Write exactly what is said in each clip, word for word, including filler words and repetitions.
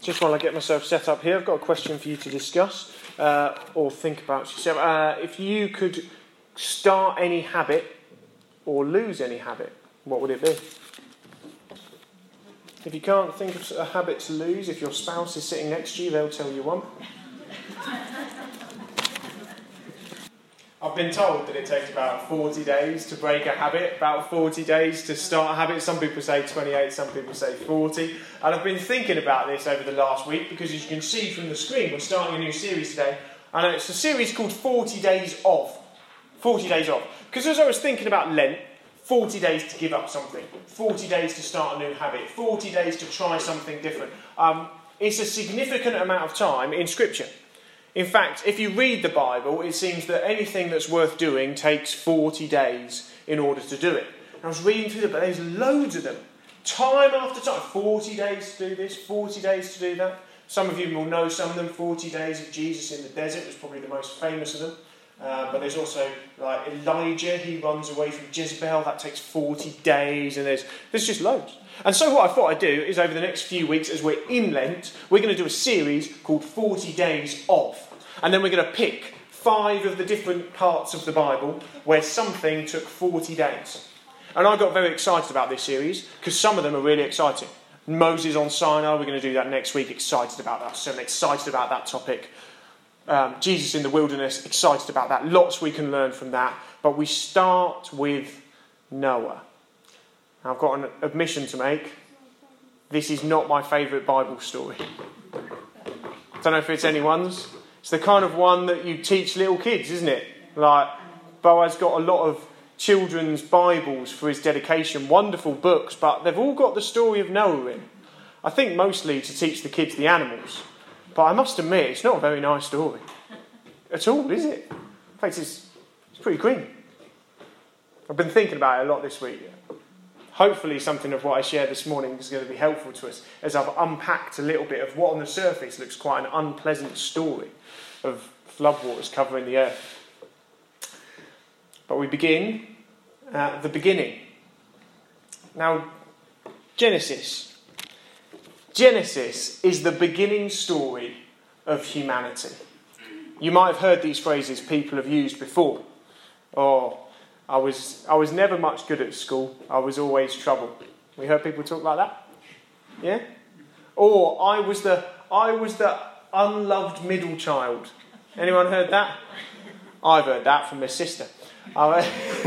Just while I get myself set up here, I've got a question for you to discuss uh, or think about yourself. Uh, if you could start any habit or lose any habit, what would it be? If you can't think of a habit to lose, if your spouse is sitting next to you, they'll tell you one. I've been told that it takes about forty days to break a habit, about forty days to start a habit. Some people say twenty-eight, some people say forty. And I've been thinking about this over the last week because, as you can see from the screen, we're starting a new series today. And it's a series called forty days Off. forty days Off. Because as I was thinking about Lent, forty days to give up something, forty days to start a new habit, forty days to try something different. Um, it's a significant amount of time in Scripture. In fact, if you read the Bible, it seems that anything that's worth doing takes forty days in order to do it. And I was reading through them, but there's loads of them. Time after time. forty days to do this, forty days to do that. Some of you will know some of them. forty days of Jesus in the desert was probably the most famous of them. Uh, but there's also like Elijah, he runs away from Jezebel. That takes forty days. And there's, there's just loads. And so what I thought I'd do is over the next few weeks, as we're in Lent, we're going to do a series called forty days Off. And then we're going to pick five of the different parts of the Bible where something took forty days. And I got very excited about this series because some of them are really exciting. Moses on Sinai, we're going to do that next week. Excited about that. So I'm excited about that topic. Um, Jesus in the wilderness, excited about that. Lots we can learn from that. But we start with Noah. I've got an admission to make. This is not my favourite Bible story. I don't know if it's anyone's. It's the kind of one that you teach little kids, isn't it? Like, Boaz got a lot of children's Bibles for his dedication. Wonderful books, but they've all got the story of Noah in. I think mostly to teach the kids the animals. But I must admit, it's not a very nice story. At all, is it? In fact, it's, it's pretty grim. I've been thinking about it a lot this week. Hopefully something of what I shared this morning is going to be helpful to us as I've unpacked a little bit of what on the surface looks quite an unpleasant story of floodwaters covering the earth. But we begin at the beginning. Now, Genesis. Genesis is the beginning story of humanity. You might have heard these phrases people have used before. Or, I was I was never much good at school. I was always trouble. We heard people talk like that? Yeah? Or I was the I was the unloved middle child. Anyone heard that? I've heard that from my sister. I,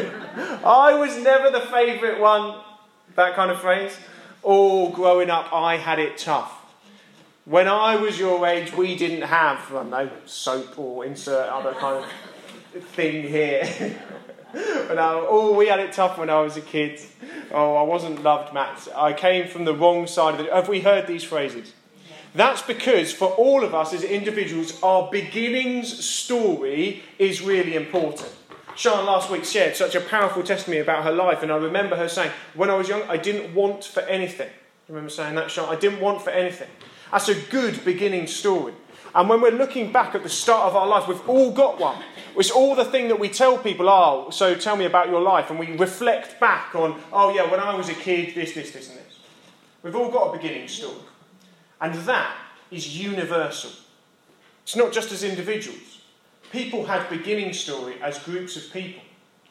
I was never the favourite one. That kind of phrase. Or growing up, I had it tough. When I was your age, we didn't have, I don't know, soap or insert other kind of thing here. But now, oh, we had it tough when I was a kid. Oh, I wasn't loved, Matt. I came from the wrong side of the... Have we heard these phrases? That's because for all of us as individuals, our beginnings story is really important. Sean last week shared such a powerful testimony about her life, and I remember her saying, when I was young, I didn't want for anything. You remember saying that, Sean? I didn't want for anything. That's a good beginning story. And when we're looking back at the start of our life, we've all got one. It's all the thing that we tell people, oh, so tell me about your life. And we reflect back on, oh yeah, when I was a kid, this, this, this and this. We've all got a beginning story. And that is universal. It's not just as individuals. People have beginning story as groups of people.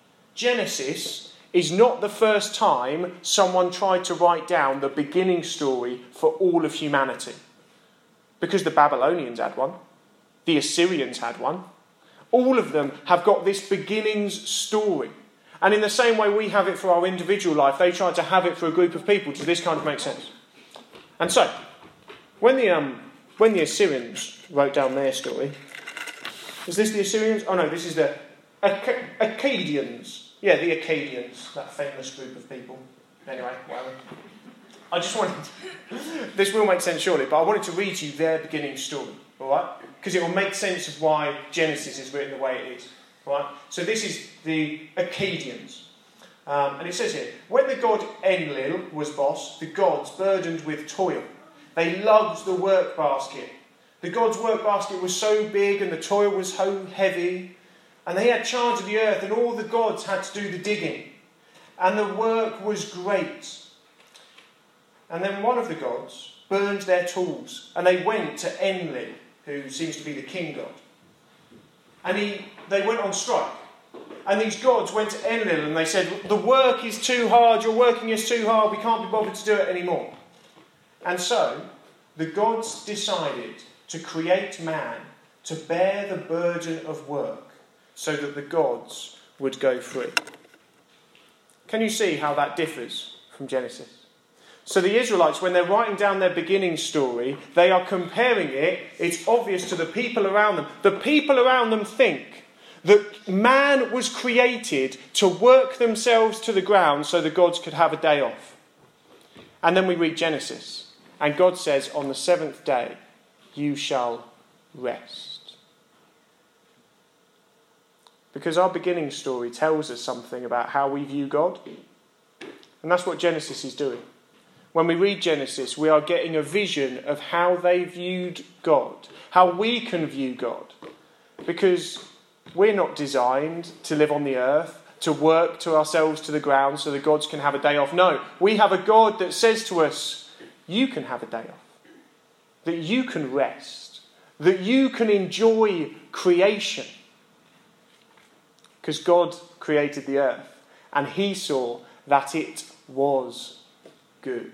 Genesis is not the first time someone tried to write down the beginning story for all of humanity. Because the Babylonians had one. The Assyrians had one. All of them have got this beginnings story. And in the same way we have it for our individual life, they tried to have it for a group of people. Does this kind of make sense? And so, when the um, when the Assyrians wrote down their story, is this the Assyrians? Oh no, this is the Ac- Akkadians. Yeah, the Akkadians, that famous group of people. Anyway, whatever. I just wanted to, this will make sense surely, but I wanted to read you their beginning story, all right? Because it will make sense of why Genesis is written the way it is, all right? So this is the Akkadians. Um, and it says here, when the god Enlil was boss, the gods burdened with toil. They lugged the work basket. The god's work basket was so big and the toil was so heavy, and they had charge of the earth, and all the gods had to do the digging. And the work was great. And then one of the gods burned their tools, and they went to Enlil, who seems to be the king god. And he, they went on strike. And these gods went to Enlil and they said, the work is too hard, your working is too hard, we can't be bothered to do it anymore. And so, the gods decided to create man to bear the burden of work so that the gods would go free. Can you see how that differs from Genesis? So the Israelites, when they're writing down their beginning story, they are comparing it, it's obvious, to the people around them. The people around them think that man was created to work themselves to the ground so the gods could have a day off. And then we read Genesis, and God says, on the seventh day, you shall rest. Because our beginning story tells us something about how we view God. And that's what Genesis is doing. When we read Genesis, we are getting a vision of how they viewed God, how we can view God. Because we're not designed to live on the earth, to work to ourselves to the ground so the gods can have a day off. No, we have a God that says to us, you can have a day off, that you can rest, that you can enjoy creation. Because God created the earth, and he saw that it was good.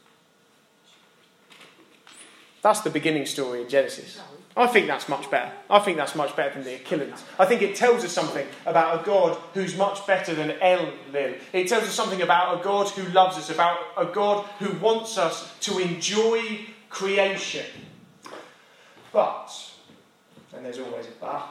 That's the beginning story in Genesis. I think that's much better. I think that's much better than the Achilleans. I think it tells us something about a God who's much better than Enlil. It tells us something about a God who loves us, about a God who wants us to enjoy creation. But, and there's always a but,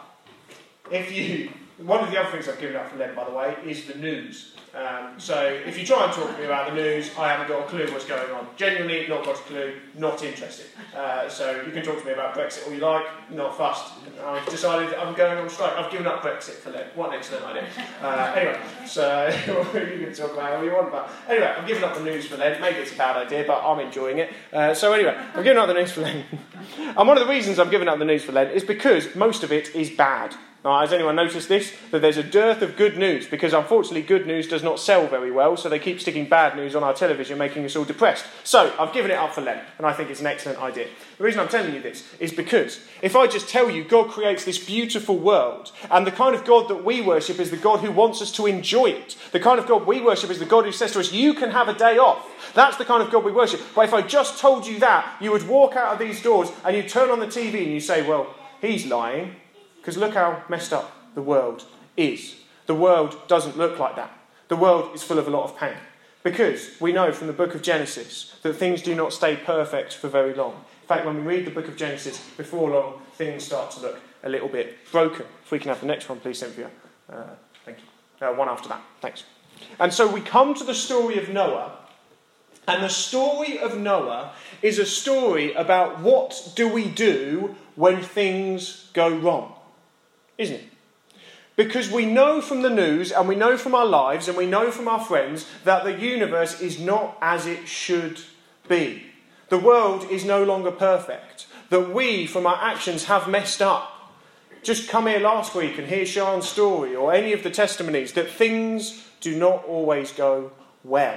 if you... One of the other things I've given up for Lent, by the way, is the news. Um, so if you try and talk to me about the news, I haven't got a clue what's going on. Genuinely, not got a clue, not interested. Uh, so you can talk to me about Brexit all you like, not fussed. I've decided I'm going on strike. I've given up Brexit for Lent. What an excellent idea. Uh, anyway, so you can talk about what you want about. Anyway, I've given up the news for Lent. Maybe it's a bad idea, but I'm enjoying it. Uh, so anyway, I'm giving up the news for Lent. And one of the reasons I'm giving up the news for Lent is because most of it is bad. Now, has anyone noticed this? That there's a dearth of good news, because unfortunately good news does not sell very well, so they keep sticking bad news on our television, making us all depressed. So, I've given it up for Lent, and I think it's an excellent idea. The reason I'm telling you this is because if I just tell you God creates this beautiful world, and the kind of God that we worship is the God who wants us to enjoy it, the kind of God we worship is the God who says to us, you can have a day off. That's the kind of God we worship. But if I just told you that, you would walk out of these doors, and you turn on the T V and you say, well, he's lying. Because look how messed up the world is. The world doesn't look like that. The world is full of a lot of pain. Because we know from the book of Genesis that things do not stay perfect for very long. In fact, when we read the book of Genesis, before long, things start to look a little bit broken. If we can have the next one, please, Cynthia. Uh, thank you. Uh, one after that. Thanks. And so we come to the story of Noah. And the story of Noah is a story about what do we do when things go wrong. Isn't it? Because we know from the news and we know from our lives and we know from our friends that the universe is not as it should be. The world is no longer perfect. That we, from our actions, have messed up. Just come here last week and hear Sean's story or any of the testimonies that things do not always go well.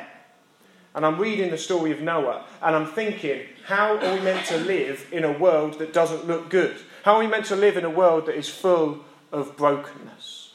And I'm reading the story of Noah and I'm thinking, how are we meant to live in a world that doesn't look good? How are we meant to live in a world that is full of brokenness?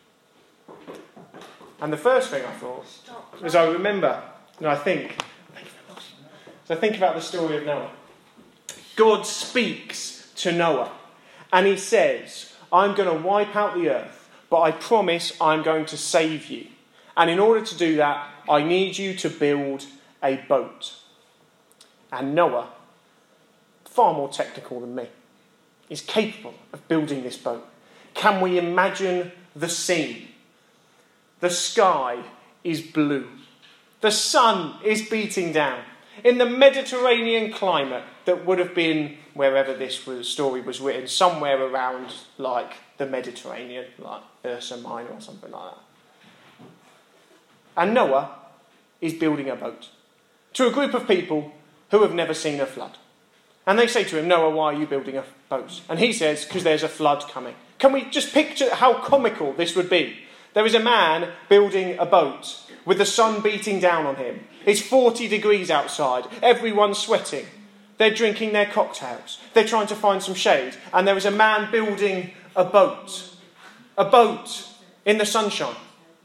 And the first thing I thought, as I remember, and I think, as I think about the story of Noah, God speaks to Noah, and he says, I'm going to wipe out the earth, but I promise I'm going to save you. And in order to do that, I need you to build a boat. And Noah, far more technical than me, is capable of building this boat. Can we imagine the scene? The sky is blue. The sun is beating down. In the Mediterranean climate that would have been, wherever this was, story was written, somewhere around like the Mediterranean, like Ursa Minor or something like that. And Noah is building a boat to a group of people who have never seen a flood. And they say to him, Noah, why are you building a boat? And he says, because there's a flood coming. Can we just picture how comical this would be? There is a man building a boat with the sun beating down on him. It's forty degrees outside. Everyone's sweating. They're drinking their cocktails. They're trying to find some shade. And there is a man building a boat. A boat in the sunshine.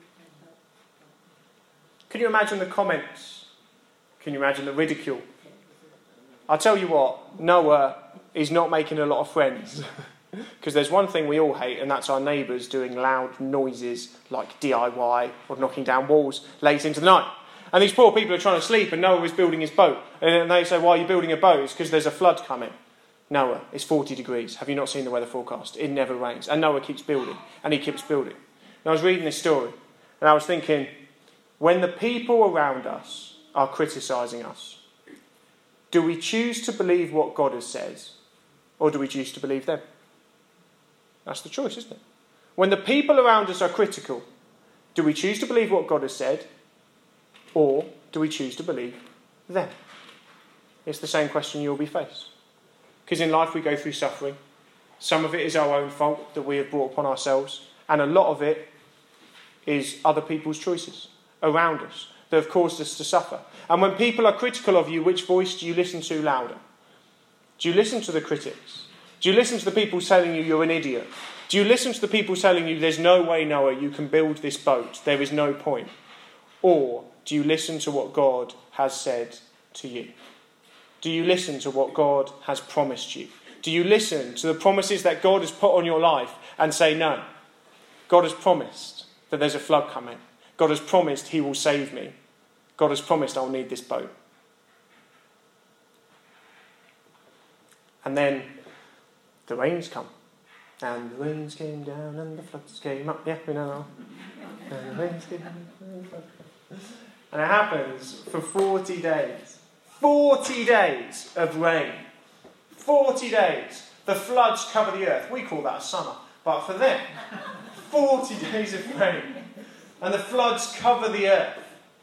Can you imagine the comments? Can you imagine the ridicule? I'll tell you what, Noah is not making a lot of friends. Because there's one thing we all hate, and that's our neighbours doing loud noises like D I Y or knocking down walls late into the night. And these poor people are trying to sleep, and Noah is building his boat. And they say, why are you building a boat? It's because there's a flood coming. Noah, it's forty degrees. Have you not seen the weather forecast? It never rains. And Noah keeps building, and he keeps building. And I was reading this story, and I was thinking, when the people around us are criticising us, do we choose to believe what God has said, or do we choose to believe them? That's the choice, isn't it? When the people around us are critical, do we choose to believe what God has said, or do we choose to believe them? It's the same question you'll be faced. Because in life we go through suffering. Some of it is our own fault that we have brought upon ourselves. And a lot of it is other people's choices around us that have caused us to suffer. And when people are critical of you, which voice do you listen to louder? Do you listen to the critics? Do you listen to the people telling you you're an idiot? Do you listen to the people telling you there's no way, Noah, you can build this boat? There is no point. Or do you listen to what God has said to you? Do you listen to what God has promised you? Do you listen to the promises that God has put on your life and say, no, God has promised that there's a flood coming. God has promised he will save me. God has promised I'll need this boat. And then the rains come. And the rains came down and the floods came up. Yeah, we know. And the rains came down and the floods came up. And it happens for forty days. Forty days of rain. Forty days. The floods cover the earth. We call that a summer. But for them, forty days of rain. And the floods cover the earth.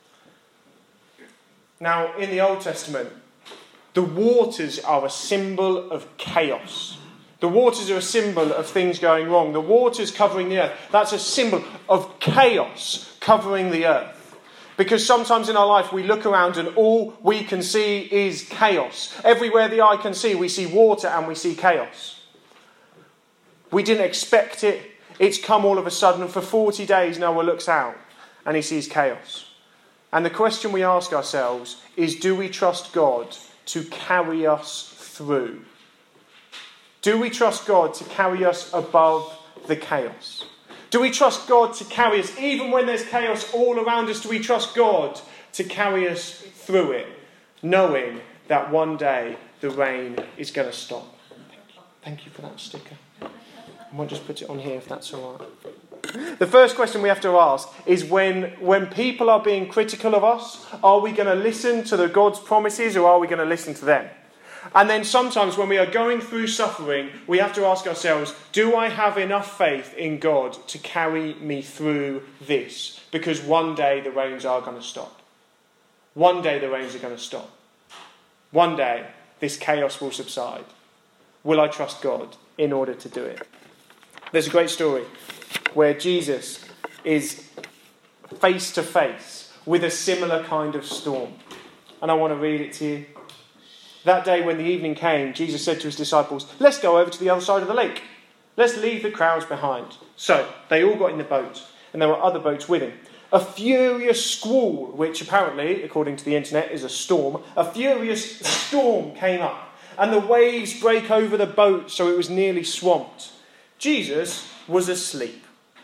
Now, in the Old Testament, the waters are a symbol of chaos. The waters are a symbol of things going wrong. The waters covering the earth, that's a symbol of chaos covering the earth. Because sometimes in our life we look around and all we can see is chaos. Everywhere the eye can see, we see water and we see chaos. We didn't expect it. It's come all of a sudden. And for forty days, Noah looks out and he sees chaos. And the question we ask ourselves is, do we trust God to carry us through? Do we trust God to carry us above the chaos? Do we trust God to carry us, even when there's chaos all around us, do we trust God to carry us through it, knowing that one day the rain is going to stop? Thank you, Thank you for that sticker. I might just put it on here if that's all right. The first question we have to ask is, when, when people are being critical of us, are we going to listen to the God's promises or are we going to listen to them? And then sometimes when we are going through suffering, we have to ask ourselves, do I have enough faith in God to carry me through this? Because one day the rains are going to stop. One day the rains are going to stop. One day this chaos will subside. Will I trust God in order to do it? There's a great story where Jesus is face to face with a similar kind of storm. And I want to read it to you. That day when the evening came, Jesus said to his disciples, let's go over to the other side of the lake. Let's leave the crowds behind. So they all got in the boat, and there were other boats with him. A furious squall, which apparently, according to the internet, is a storm, a furious storm came up, and the waves break over the boat so it was nearly swamped. Jesus was asleep.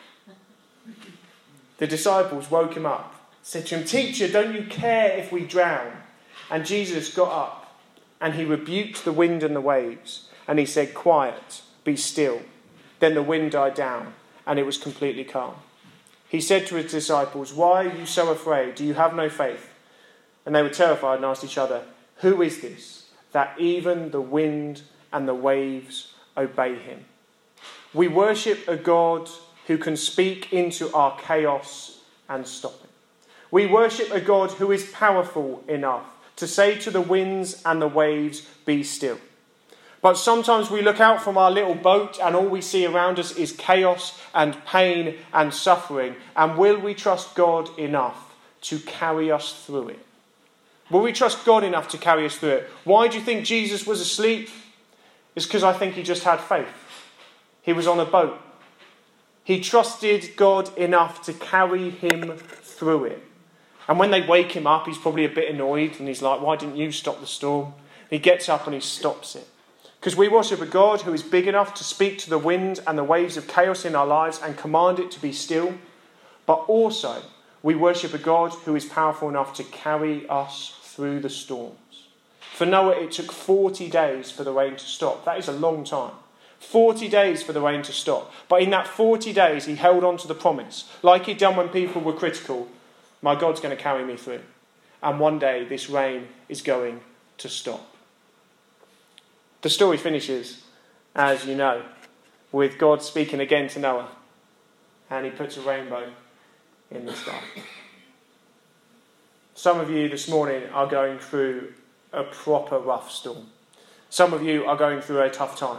The disciples woke him up, said to him, Teacher, don't you care if we drown? And Jesus got up. And he rebuked the wind and the waves. And he said, Quiet, be still. Then the wind died down, and it was completely calm. He said to his disciples, Why are you so afraid? Do you have no faith? And they were terrified and asked each other, Who is this, that even the wind and the waves obey him? We worship a God who can speak into our chaos and stop it. We worship a God who is powerful enough to say to the winds and the waves, be still. But sometimes we look out from our little boat and all we see around us is chaos and pain and suffering. And will we trust God enough to carry us through it? Will we trust God enough to carry us through it? Why do you think Jesus was asleep? It's because I think he just had faith. He was on a boat. He trusted God enough to carry him through it. And when they wake him up, he's probably a bit annoyed and he's like, why didn't you stop the storm? He gets up and he stops it. Because we worship a God who is big enough to speak to the wind and the waves of chaos in our lives and command it to be still. But also, we worship a God who is powerful enough to carry us through the storms. For Noah, it took forty days for the rain to stop. That is a long time. forty days for the rain to stop. But in that forty days, he held on to the promise. Like he'd done when people were critical. My God's going to carry me through. And one day, this rain is going to stop. The story finishes, as you know, with God speaking again to Noah. And he puts a rainbow in the sky. Some of you this morning are going through a proper rough storm. Some of you are going through a tough time.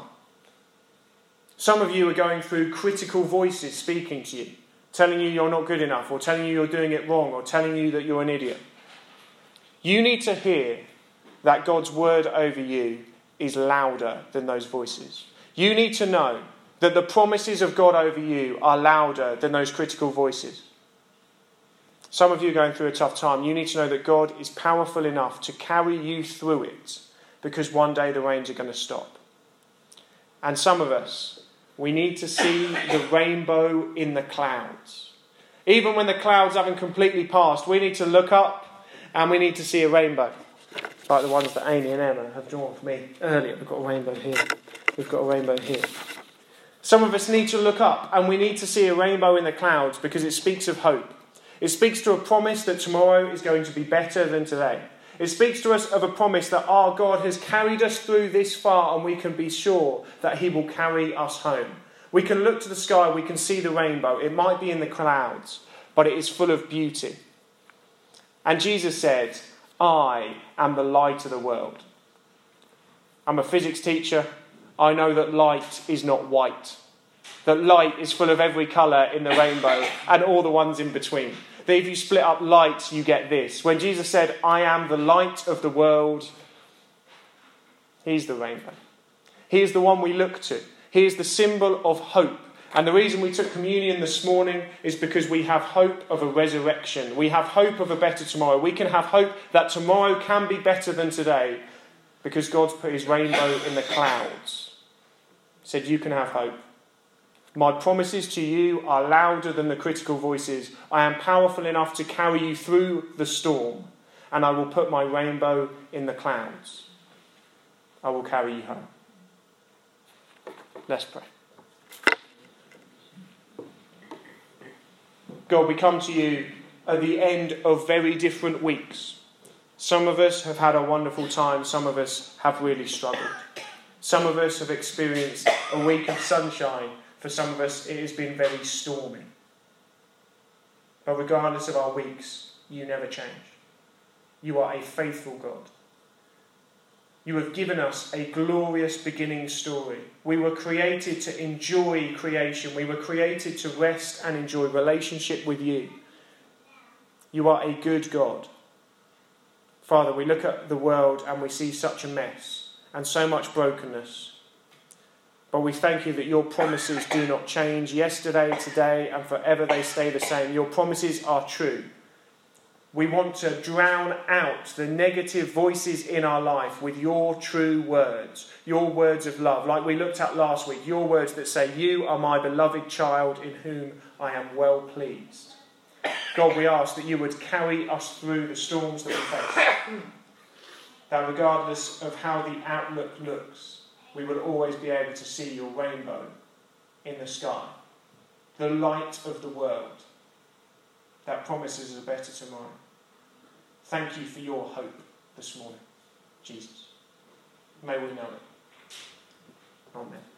Some of you are going through critical voices speaking to you, telling you you're not good enough, or telling you you're doing it wrong, or telling you that you're an idiot. You need to hear that God's word over you is louder than those voices. You need to know that the promises of God over you are louder than those critical voices. Some of you are going through a tough time. You need to know that God is powerful enough to carry you through it, because one day the rains are going to stop. And some of us, we need to see the rainbow in the clouds. Even when the clouds haven't completely passed, we need to look up and we need to see a rainbow. Like the ones that Amy and Emma have drawn for me earlier. We've got a rainbow here. We've got a rainbow here. Some of us need to look up and we need to see a rainbow in the clouds because it speaks of hope. It speaks to a promise that tomorrow is going to be better than today. It speaks to us of a promise that our God has carried us through this far and we can be sure that he will carry us home. We can look to the sky, we can see the rainbow. It might be in the clouds, but it is full of beauty. And Jesus said, I am the light of the world. I'm a physics teacher. I know that light is not white. That light is full of every colour in the rainbow and all the ones in between. That if you split up light, you get this. When Jesus said, I am the light of the world, he's the rainbow. He is the one we look to. He is the symbol of hope. And the reason we took communion this morning is because we have hope of a resurrection. We have hope of a better tomorrow. We can have hope that tomorrow can be better than today because God's put his rainbow in the clouds. He said, you can have hope. My promises to you are louder than the critical voices. I am powerful enough to carry you through the storm, and I will put my rainbow in the clouds. I will carry you home. Let's pray. God, we come to you at the end of very different weeks. Some of us have had a wonderful time. Some of us have really struggled. Some of us have experienced a week of sunshine. For some of us, it has been very stormy. But regardless of our weeks, you never change. You are a faithful God. You have given us a glorious beginning story. We were created to enjoy creation. We were created to rest and enjoy relationship with you. You are a good God. Father, we look at the world and we see such a mess and so much brokenness. But we thank you that your promises do not change. Yesterday, today, and forever they stay the same. Your promises are true. We want to drown out the negative voices in our life with your true words, your words of love. Like we looked at last week, your words that say, you are my beloved child in whom I am well pleased. God, we ask that you would carry us through the storms that we face. That regardless of how the outlook looks, we will always be able to see your rainbow in the sky. The light of the world that promises a better tomorrow. Thank you for your hope this morning, Jesus. May we know it. Amen.